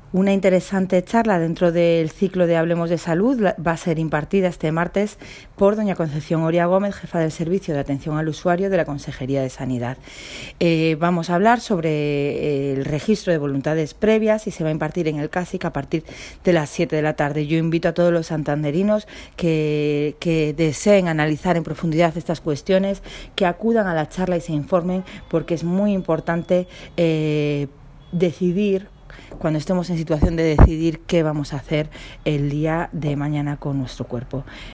Una interesante charla dentro del ciclo de Hablemos de Salud va a ser impartida este martes por doña Concepción Oria Gómez, jefa del Servicio de Atención al Usuario de la Consejería de Sanidad. Vamos a hablar sobre el registro de voluntades previas y se va a impartir en el CASIC a partir de las 7 de la tarde. Yo invito a todos los santanderinos que deseen analizar en profundidad estas cuestiones, que acudan a la charla y se informen, porque es muy importante decidir, cuando estemos en situación de decidir qué vamos a hacer el día de mañana con nuestro cuerpo.